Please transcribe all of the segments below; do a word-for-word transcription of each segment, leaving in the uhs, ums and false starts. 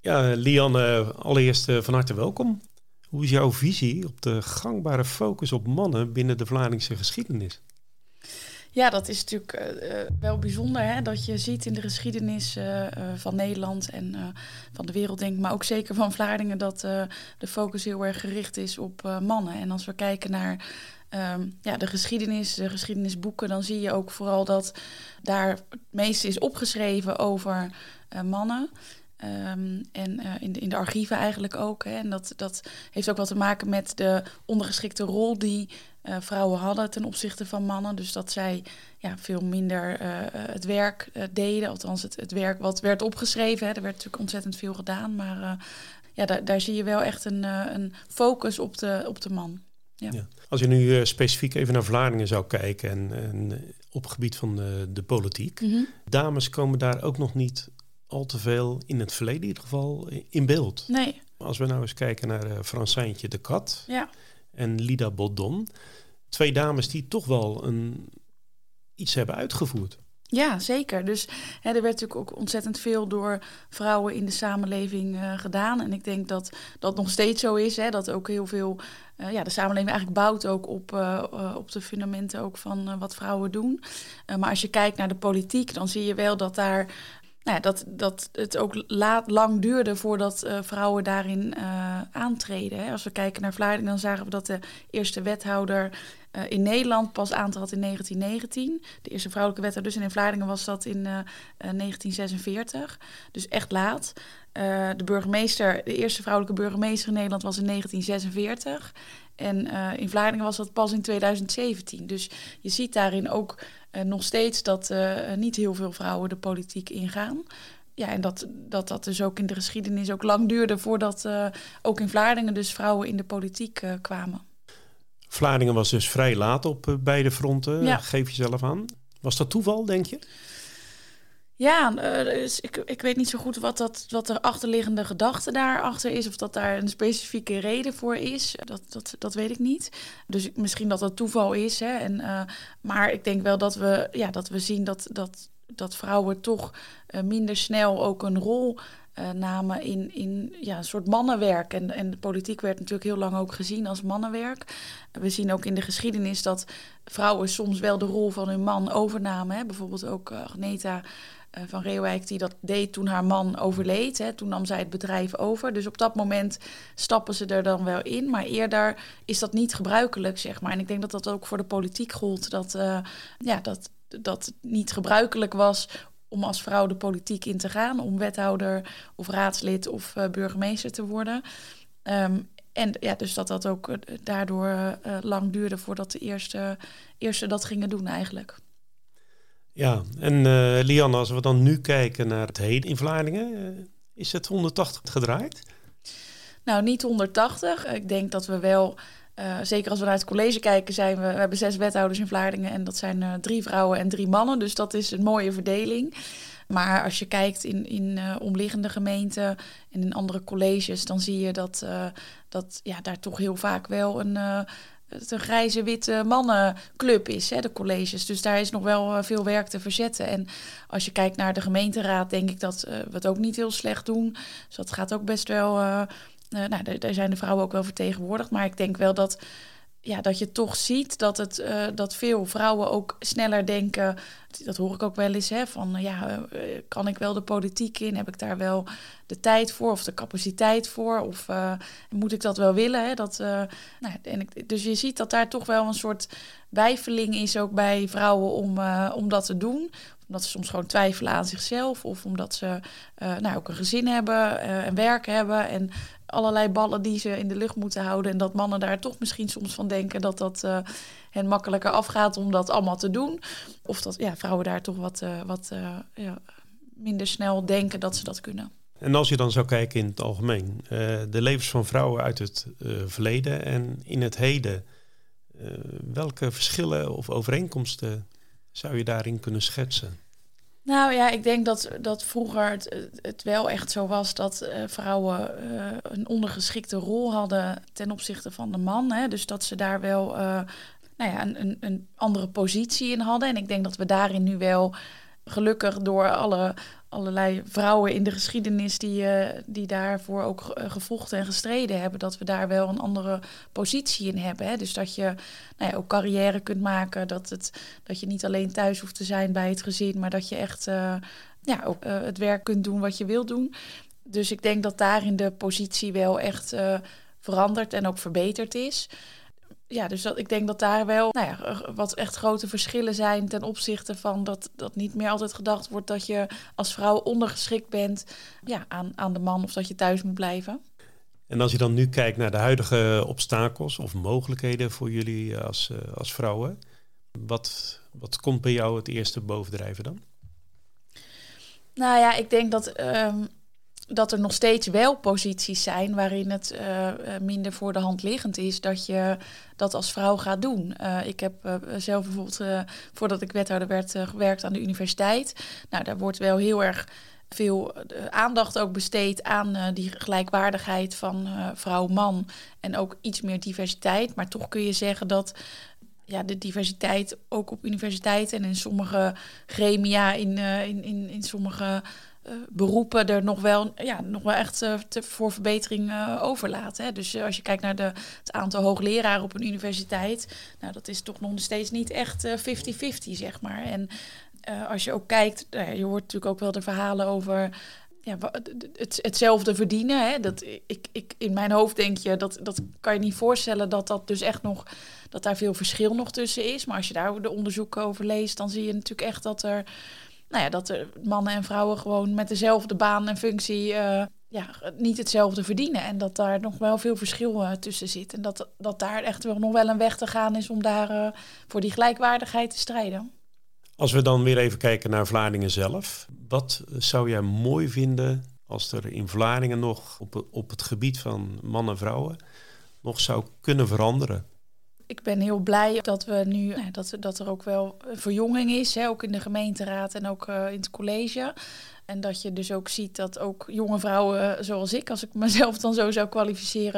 Ja, Lianne, allereerst uh, van harte welkom. Hoe is jouw visie op de gangbare focus op mannen binnen de Vlaardingse geschiedenis? Ja, dat is natuurlijk uh, wel bijzonder, hè? Dat je ziet in de geschiedenis uh, uh, van Nederland en uh, van de wereld, denk ik, maar ook zeker van Vlaardingen, dat uh, de focus heel erg gericht is op uh, mannen. En als we kijken naar um, ja, de geschiedenis, de geschiedenisboeken, dan zie je ook vooral dat daar het meeste is opgeschreven over uh, mannen. Um, en uh, in, de, in de archieven eigenlijk ook. Hè. En dat, dat heeft ook wat te maken met de ondergeschikte rol die uh, vrouwen hadden ten opzichte van mannen. Dus dat zij ja, veel minder uh, het werk uh, deden. Althans het, het werk wat werd opgeschreven. Hè. Er werd natuurlijk ontzettend veel gedaan. Maar uh, ja, daar, daar zie je wel echt een, uh, een focus op de, op de man. Ja. Ja. Als je nu uh, specifiek even naar Vlaardingen zou kijken en, en op het gebied van de, de politiek. Mm-hmm. Dames komen daar ook nog niet al te veel, in het verleden in ieder geval, in beeld. Nee. Als we nou eens kijken naar uh, Fransijntje de Kat ja. en Lida Bodon. Twee dames die toch wel een, iets hebben uitgevoerd. Ja, zeker. Dus hè, er werd natuurlijk ook ontzettend veel door vrouwen in de samenleving uh, gedaan. En ik denk dat dat nog steeds zo is. Hè, dat ook heel veel, uh, ja, de samenleving eigenlijk bouwt ook op, uh, uh, op de fundamenten ook van uh, wat vrouwen doen. Uh, maar als je kijkt naar de politiek, dan zie je wel dat daar Nou ja, dat, dat het ook laat, lang duurde voordat uh, vrouwen daarin uh, aantreden. Hè. Als we kijken naar Vlaardingen, dan zagen we dat de eerste wethouder uh, in Nederland pas aantrad in negentien negentien. De eerste vrouwelijke wethouder, dus en in Vlaardingen was dat in uh, uh, negentien zesenveertig. Dus echt laat. Uh, de burgemeester, de eerste vrouwelijke burgemeester in Nederland was in negentien zesenveertig. En uh, in Vlaardingen was dat pas in tweeduizend zeventien. Dus je ziet daarin ook uh, nog steeds dat uh, niet heel veel vrouwen de politiek ingaan. Ja, en dat, dat dat dus ook in de geschiedenis ook lang duurde voordat uh, ook in Vlaardingen dus vrouwen in de politiek uh, kwamen. Vlaardingen was dus vrij laat op uh, beide fronten, ja. Geef je zelf aan. Was dat toeval, denk je? Ja, uh, dus ik, ik weet niet zo goed wat, dat, wat de achterliggende gedachte daarachter is. Of dat daar een specifieke reden voor is. Dat, dat, dat weet ik niet. Dus misschien dat dat toeval is. Hè. En, uh, maar ik denk wel dat we, ja, dat we zien dat, dat, dat vrouwen toch uh, minder snel ook een rol uh, namen in, in ja, een soort mannenwerk. En, en de politiek werd natuurlijk heel lang ook gezien als mannenwerk. We zien ook in de geschiedenis dat vrouwen soms wel de rol van hun man overnamen. Hè. Bijvoorbeeld ook uh, Agneta van Reeuwijk die dat deed toen haar man overleed. Hè. Toen nam zij het bedrijf over. Dus op dat moment stappen ze er dan wel in. Maar eerder is dat niet gebruikelijk, zeg maar. En ik denk dat dat ook voor de politiek gold. Dat, uh, ja, dat, dat het niet gebruikelijk was om als vrouw de politiek in te gaan. Om wethouder of raadslid of uh, burgemeester te worden. Um, en ja, dus dat dat ook uh, daardoor uh, lang duurde voordat de eerste, eerste dat gingen doen eigenlijk. Ja, en uh, Lianne, als we dan nu kijken naar het heden in Vlaardingen, uh, is het honderdtachtig gedraaid? Nou, niet honderdtachtig. Ik denk dat we wel, uh, zeker als we naar het college kijken, zijn we, we hebben zes wethouders in Vlaardingen en dat zijn uh, drie vrouwen en drie mannen. Dus dat is een mooie verdeling. Maar als je kijkt in, in uh, omliggende gemeenten en in andere colleges, dan zie je dat, uh, dat ja, daar toch heel vaak wel een Uh, het een grijze witte mannenclub is, hè, de colleges. Dus daar is nog wel uh, veel werk te verzetten. En als je kijkt naar de gemeenteraad, denk ik dat uh, we het ook niet heel slecht doen. Dus dat gaat ook best wel Uh, uh, nou, daar, daar zijn de vrouwen ook wel vertegenwoordigd. Maar ik denk wel dat, ja, dat je toch ziet dat, het, uh, dat veel vrouwen ook sneller denken. Dat hoor ik ook wel eens, hè, van ja, uh, kan ik wel de politiek in? Heb ik daar wel de tijd voor of de capaciteit voor? Of uh, moet ik dat wel willen? Hè? Dat, uh, nou, en ik, dus je ziet dat daar toch wel een soort weifeling is ook bij vrouwen om, uh, om dat te doen. Omdat ze soms gewoon twijfelen aan zichzelf. Of omdat ze uh, nou, ook een gezin hebben uh, en werk hebben. En allerlei ballen die ze in de lucht moeten houden. En dat mannen daar toch misschien soms van denken dat dat uh, hen makkelijker afgaat om dat allemaal te doen. Of dat ja, vrouwen daar toch wat, uh, wat uh, ja, minder snel denken dat ze dat kunnen. En als je dan zou kijken in het algemeen, uh, de levens van vrouwen uit het uh, verleden en in het heden, uh, welke verschillen of overeenkomsten zou je daarin kunnen schetsen? Nou ja, ik denk dat, dat vroeger het, het wel echt zo was dat uh, vrouwen uh, een ondergeschikte rol hadden ten opzichte van de man. Hè? Dus dat ze daar wel uh, nou ja, een, een, een andere positie in hadden. En ik denk dat we daarin nu wel gelukkig door alle, allerlei vrouwen in de geschiedenis die, uh, die daarvoor ook gevochten en gestreden hebben, dat we daar wel een andere positie in hebben. Hè? Dus dat je nou ja, ook carrière kunt maken, dat, het, dat je niet alleen thuis hoeft te zijn bij het gezin, maar dat je echt uh, ja, ook uh, het werk kunt doen wat je wilt doen. Dus ik denk dat daarin de positie wel echt uh, veranderd en ook verbeterd is. Ja, dus dat, ik denk dat daar wel nou ja, wat echt grote verschillen zijn ten opzichte van dat, dat niet meer altijd gedacht wordt dat je als vrouw ondergeschikt bent ja, aan, aan de man of dat je thuis moet blijven. En als je dan nu kijkt naar de huidige obstakels of mogelijkheden voor jullie als, uh, als vrouwen, wat, wat komt bij jou het eerste bovendrijven dan? Nou ja, ik denk dat... Um, dat er nog steeds wel posities zijn waarin het uh, minder voor de hand liggend is dat je dat als vrouw gaat doen. Uh, ik heb uh, zelf bijvoorbeeld, uh, voordat ik wethouder werd, uh, gewerkt aan de universiteit. Nou, daar wordt wel heel erg veel uh, aandacht ook besteed aan uh, die gelijkwaardigheid van uh, vrouw-man en ook iets meer diversiteit. Maar toch kun je zeggen dat ja, de diversiteit ook op universiteiten en in sommige gremia, in, uh, in, in, in sommige Uh, beroepen er nog wel, ja, nog wel echt uh, te, voor verbetering uh, overlaten. Hè. Dus uh, als je kijkt naar de, het aantal hoogleraren op een universiteit, nou, dat is toch nog steeds niet echt uh, vijftig vijftig, zeg maar. En uh, als je ook kijkt, uh, je hoort natuurlijk ook wel de verhalen over ja, het, hetzelfde verdienen. Hè. Dat, ik, ik, in mijn hoofd denk je, dat, dat kan je niet voorstellen dat dat dus echt nog, dat daar veel verschil nog tussen is. Maar als je daar de onderzoeken over leest, dan zie je natuurlijk echt dat er Nou ja, dat er mannen en vrouwen gewoon met dezelfde baan en functie uh, ja, niet hetzelfde verdienen. En dat daar nog wel veel verschil uh, tussen zit. En dat, dat daar echt wel nog wel een weg te gaan is om daar uh, voor die gelijkwaardigheid te strijden. Als we dan weer even kijken naar Vlaardingen zelf. Wat zou jij mooi vinden als er in Vlaardingen nog op, op het gebied van mannen en vrouwen nog zou kunnen veranderen? Ik ben heel blij dat we nu nou, dat, dat er ook wel verjonging is, hè, ook in de gemeenteraad en ook uh, in het college. En dat je dus ook ziet dat ook jonge vrouwen zoals ik, als ik mezelf dan zo zou kwalificeren,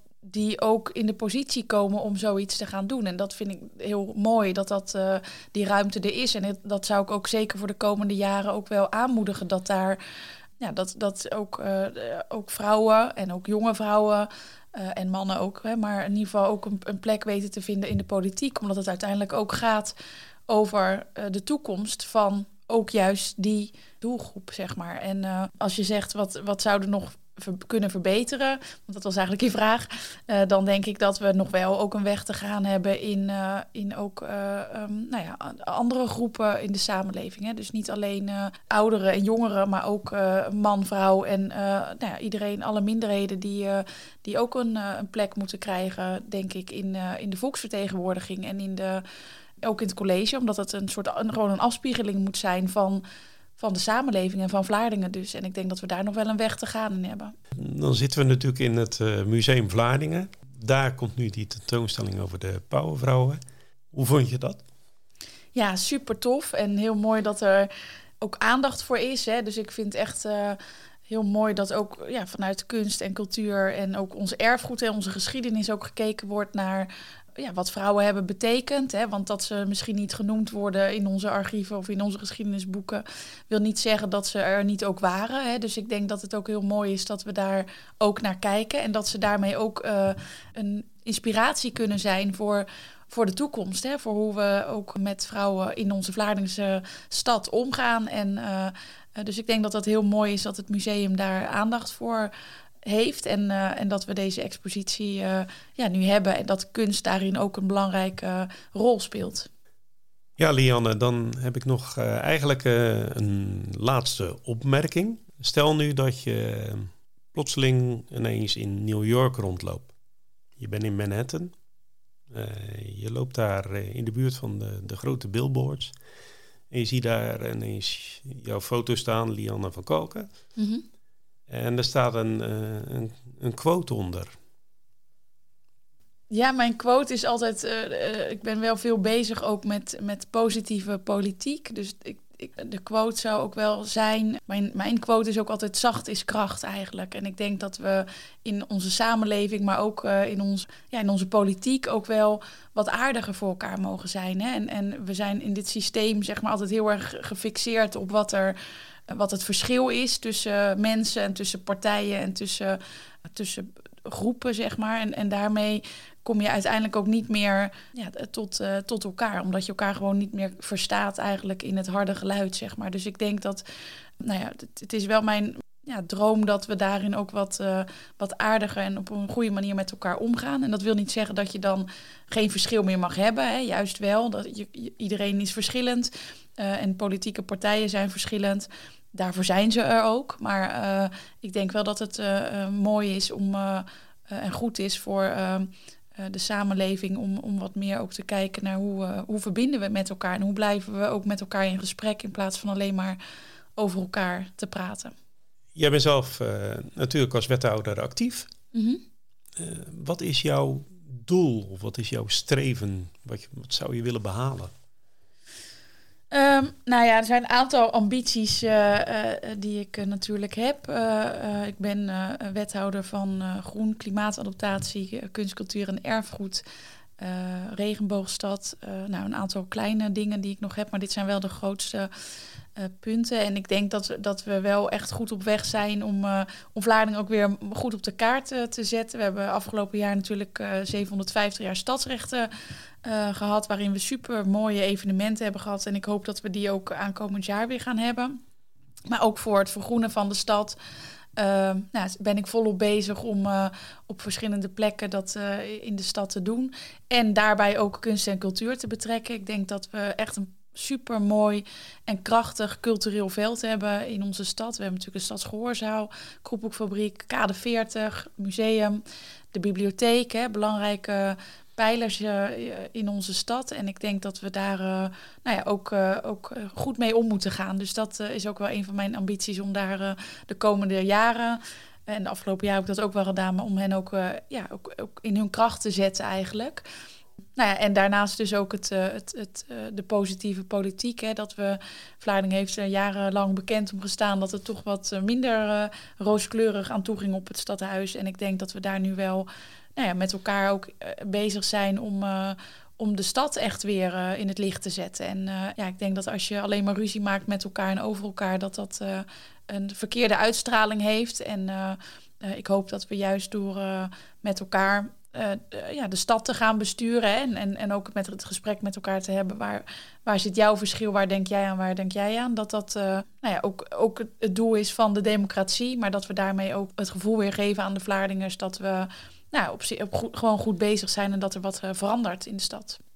die ook in de positie komen om zoiets te gaan doen. En dat vind ik heel mooi, dat, dat uh, die ruimte er is. En het, dat zou ik ook zeker voor de komende jaren ook wel aanmoedigen, dat daar ja, dat, dat ook, uh, ook vrouwen en ook jonge vrouwen Uh, en mannen ook, hè, maar in ieder geval ook een, een plek weten te vinden in de politiek. Omdat het uiteindelijk ook gaat over uh, de toekomst van ook juist die doelgroep, zeg maar. En uh, als je zegt, wat, wat zouden nog ver, kunnen verbeteren, want dat was eigenlijk je vraag, uh, dan denk ik dat we nog wel ook een weg te gaan hebben in, uh, in ook uh, um, nou ja, andere groepen in de samenleving. Hè. Dus niet alleen uh, ouderen en jongeren, maar ook uh, man, vrouw en uh, nou ja, iedereen, alle minderheden die, uh, die ook een, uh, een plek moeten krijgen, denk ik, in, uh, in de volksvertegenwoordiging en in de, ook in het college, omdat het een soort een, gewoon een afspiegeling moet zijn van van de samenleving en van Vlaardingen dus. En ik denk dat we daar nog wel een weg te gaan in hebben. Dan zitten we natuurlijk in het uh, Museum Vlaardingen. Daar komt nu die tentoonstelling over de Powervrouwen. Hoe vond je dat? Ja, super tof. En heel mooi dat er ook aandacht voor is. Hè. Dus ik vind echt uh, heel mooi dat ook ja, vanuit kunst en cultuur en ook ons erfgoed en onze geschiedenis ook gekeken wordt naar ja, wat vrouwen hebben betekend. Hè? Want dat ze misschien niet genoemd worden in onze archieven of in onze geschiedenisboeken wil niet zeggen dat ze er niet ook waren. Hè? Dus ik denk dat het ook heel mooi is dat we daar ook naar kijken. En dat ze daarmee ook uh, een inspiratie kunnen zijn voor, voor de toekomst. Hè? Voor hoe we ook met vrouwen in onze Vlaardingse stad omgaan. En, uh, dus ik denk dat dat heel mooi is dat het museum daar aandacht voor heeft en, uh, en dat we deze expositie uh, ja, nu hebben en dat kunst daarin ook een belangrijke uh, rol speelt. Ja, Lianne, dan heb ik nog uh, eigenlijk uh, een laatste opmerking. Stel nu dat je uh, plotseling ineens in New York rondloopt. Je bent in Manhattan. Uh, je loopt daar uh, in de buurt van de, de grote billboards. En je ziet daar ineens jouw foto staan, Lianne van Kalken. Mm-hmm. En er staat een, uh, een, een quote onder. Ja, mijn quote is altijd Uh, uh, ik ben wel veel bezig ook met, met positieve politiek. Dus ik, ik, de quote zou ook wel zijn. Mijn, mijn quote is ook altijd: zacht is kracht eigenlijk. En ik denk dat we in onze samenleving, maar ook uh, in, ons, ja, in onze politiek ook wel wat aardiger voor elkaar mogen zijn. Hè? En, en we zijn in dit systeem zeg maar altijd heel erg gefixeerd op wat er wat het verschil is tussen mensen en tussen partijen en tussen, tussen groepen, zeg maar. En, en daarmee kom je uiteindelijk ook niet meer ja, tot, uh, tot elkaar. Omdat je elkaar gewoon niet meer verstaat eigenlijk in het harde geluid, zeg maar. Dus ik denk dat, nou ja, het, het is wel mijn ja, droom dat we daarin ook wat, uh, wat aardiger en op een goede manier met elkaar omgaan. En dat wil niet zeggen dat je dan geen verschil meer mag hebben. Hè? Juist wel, dat je, iedereen is verschillend uh, en politieke partijen zijn verschillend. Daarvoor zijn ze er ook. Maar uh, ik denk wel dat het uh, uh, mooi is om, uh, uh, en goed is voor uh, uh, de samenleving om, om wat meer ook te kijken naar hoe, uh, hoe verbinden we met elkaar en hoe blijven we ook met elkaar in gesprek in plaats van alleen maar over elkaar te praten. Jij bent zelf uh, natuurlijk als wethouder actief. Mm-hmm. Uh, wat is jouw doel of wat is jouw streven? Wat, je, wat zou je willen behalen? Um, nou ja, er zijn een aantal ambities uh, uh, die ik uh, natuurlijk heb. Uh, uh, ik ben uh, wethouder van uh, groen, klimaatadaptatie, uh, kunst, cultuur en erfgoed, uh, regenboogstad. Uh, nou, een aantal kleine dingen die ik nog heb, maar dit zijn wel de grootste uh, punten. En ik denk dat we, dat we wel echt goed op weg zijn om, uh, om Vlaardingen ook weer goed op de kaart uh, te zetten. We hebben afgelopen jaar natuurlijk uh, zevenhonderdvijftig jaar stadsrechten Uh, gehad, waarin we super mooie evenementen hebben gehad. En ik hoop dat we die ook aankomend jaar weer gaan hebben. Maar ook voor het vergroenen van de stad uh, nou, ben ik volop bezig om uh, op verschillende plekken dat uh, in de stad te doen. En daarbij ook kunst en cultuur te betrekken. Ik denk dat we echt een super mooi en krachtig cultureel veld hebben in onze stad. We hebben natuurlijk de Stadsgehoorzaal, Kroephoekfabriek, Kade veertig, museum, de bibliotheek, hè, belangrijke pijlers uh, in onze stad. En ik denk dat we daar uh, nou ja, ook, uh, ook uh, goed mee om moeten gaan. Dus dat uh, is ook wel een van mijn ambities om daar uh, de komende jaren, en de afgelopen jaar heb ik dat ook wel gedaan, maar om hen ook, uh, ja, ook, ook in hun kracht te zetten eigenlijk. Nou ja, en daarnaast dus ook het, uh, het, het, uh, de positieve politiek. Hè, dat we, Vlaardingen heeft uh, jarenlang bekend om gestaan dat het toch wat uh, minder uh, rooskleurig aan toe ging op het stadhuis. En ik denk dat we daar nu wel nou ja, met elkaar ook uh, bezig zijn om, uh, om de stad echt weer uh, in het licht te zetten. En uh, ja, ik denk dat als je alleen maar ruzie maakt met elkaar en over elkaar, dat dat uh, een verkeerde uitstraling heeft. En uh, uh, ik hoop dat we juist door uh, met elkaar Uh, uh, ja, de stad te gaan besturen, hè, en, en, en ook met het gesprek met elkaar te hebben. Waar, waar zit jouw verschil? Waar denk jij aan? Waar denk jij aan? Dat dat uh, nou ja, ook, ook het doel is van de democratie. Maar dat we daarmee ook het gevoel weer geven aan de Vlaardingers dat we nou, op, op goed, gewoon goed bezig zijn en dat er wat uh, verandert in de stad.